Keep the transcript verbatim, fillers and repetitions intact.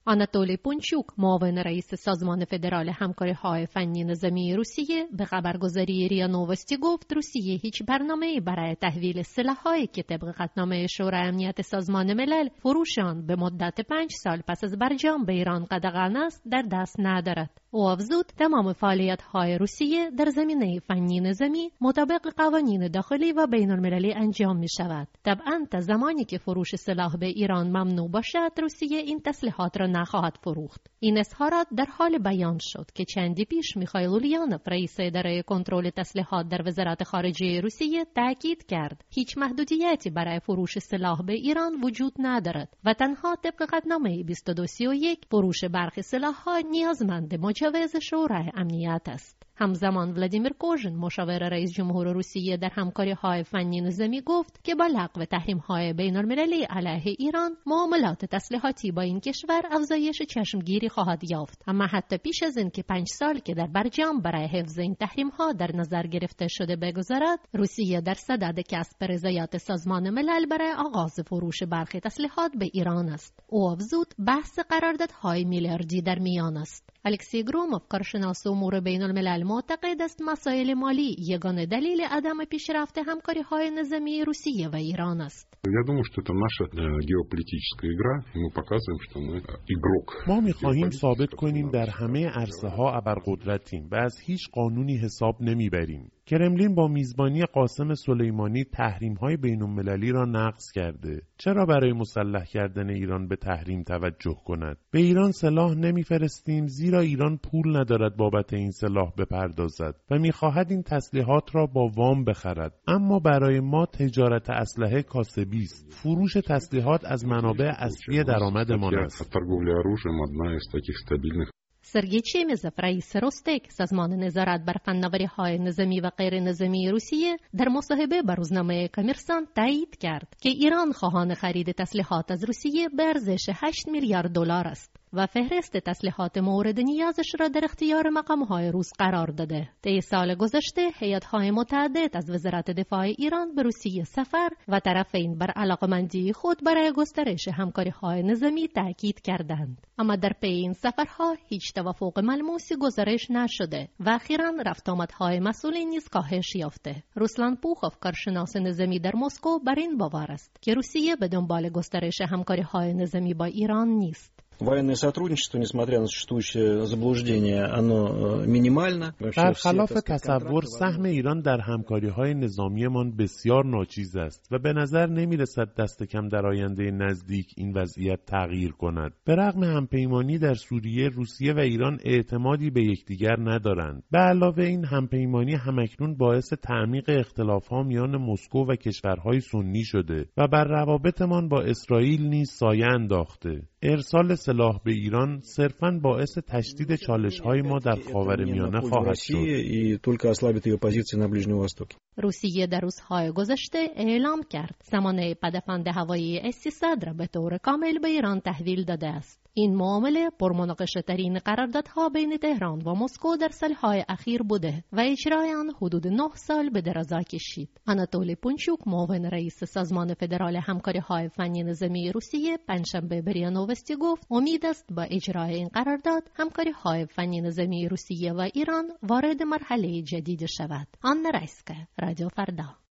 آناتولی پونچوک، معاون رئیس سازمان فدرال همکاری‌های فنی نظامی روسیه، به خبرگزاری ریا نووستی گفت روسیه هیچ برنامه‌ای برای تحویل سلاح‌هایی که طبق قطعنامه شورای امنیت سازمان ملل فروش آن به مدت پنج سال پس از برجام به ایران قدغن است در دست ندارد. او افزود تمام فعالیت‌های روسیه در زمینه فنی نظامی مطابق قوانین داخلی و بین‌المللی انجام می‌شود. طبعاً تا زمانی که فروش سلاح به ایران ممنوع باشد، روسیه این تسلیحات را نخواهد فروخت. این اظهارات در حال بیان شد که چندی پیش میخائیل اولیانوف، رئیس اداره کنترل تسلیحات در وزارت خارجه روسیه، تاکید کرد هیچ محدودیتی برای فروش سلاح به ایران وجود ندارد و تنها طبق قطعنامه بیست و دو سی و یک فروش برخی سلاح‌ها نیازمند مجوز شورای امنیت است. همزمان ولادیمیر کوژن، مشاور رئیس جمهور روسیه در همکاری‌های فنی نظامی، گفت که با لغو تحریم‌های بین‌المللی علیه ایران، معاملات تسلیحاتی با این کشور افزایش چشمگیری خواهد یافت. اما حتی پیش از این که پنج سال که در برجام برای حفظ این تحریم‌ها در نظر گرفته شده بگذرد، روسیه در صدد کسب رضایت سازمان ملل برای آغاز فروش برخی تسلیحات به ایران است. او افزود بحث قراردادهای میلیاردی در میان است. الکسی گروموف، کارشناس امور بین‌الملل، معتقد است مسائل مالی یگانه دلیل عدم پیشرفت همکاری‌های نظامی روسیه و ایران است. Я думаю, что это наша геополитическая игра, и мы показываем, что мы игрок. ما می‌خواهیم ثابت کنیم در همه عرصه‌ها ابرقدرتیم و از هیچ قانونی حساب نمیبریم. کرملین با میزبانی قاسم سلیمانی تحریم‌های بین‌المللی را نقض کرده. چرا برای مسلح کردن ایران به تحریم توجه کند؟ به ایران سلاح نمی‌فرستیم زیرا ایران پول ندارد بابت این سلاح بپردازد و می‌خواهد این تسلیحات را با وام بخرد. اما برای ما تجارت اسلحه کاسبی است. فروش تسلیحات از منابع اصلی درآمدمان است. سرگئی چمیزوف، رئیس روستک، سازمان نظارت بر فناوری‌های نظامی و غیر نظامی روسیه، در مصاحبه با روزنامه کامرسانت تایید کرد که ایران خواهان خرید تسلیحات از روسیه به ارزش هشت میلیارد دلار است و فهرست تسلیحات مورد نیازش را در اختیار مقام‌های روس قرار داده. طی سال گذشته هیئت‌های متعدد از وزارت دفاع ایران به روسیه سفر و طرفین بر علاقمندی خود برای گسترش همکاری‌های نظامی تاکید کردند. اما در پی این سفرها هیچ توافق ملموسی گزارش نشده و اخیراً رفت آمدهای مسئولین نیز کاهش یافته. روسلان پوخوف، کارشناس نظامی در مسکو، بر این باور است که روسیه به دنبال گسترش همکاری‌های نظامی با ایران نیست. Военное сотрудничество, несмотря на существующее заблуждение, оно минимально. برخلاف تصور، سهم ایران در همکاری‌های نظامیمان بسیار ناچیز است و به نظر نمی‌رسد دست کم در آینده نزدیک این وضعیت تغییر کند. به رغم همپیمانی در سوریه، روسیه و ایران اعتمادی به یکدیگر ندارند. به علاوه این همپیمانی همکنون باعث تعمیق اختلاف‌ها میان مسکو و کشورهای سنی شده و بر روابطمان با اسرائیل نیز سایه انداخته. ارسال سلاح به ایران صرفاً باعث تشدید چالش‌های ما در خاورمیانه خواهد شد. روسیه در روزهای گذشته اعلام کرد سامانه پدافند هوایی اس سیصد را به طور کامل به ایران تحویل داده است. این معامله پرمناقشه ترین قراردادها بین تهران و مسکو در سالهای اخیر بوده و اجرای آن حدود نه سال به درازا کشید. آناتولی پونچوک، معاون رئیس سازمان فدرال همکاری‌های فنی نظامی روسیه، پنجشنبه به ریا نووستی گفت امید است با اجرای این قرارداد همکاری‌های فنی نظامی روسیه و ایران وارد مرحله جدید شود. آن رایسکا، رادیو فردا.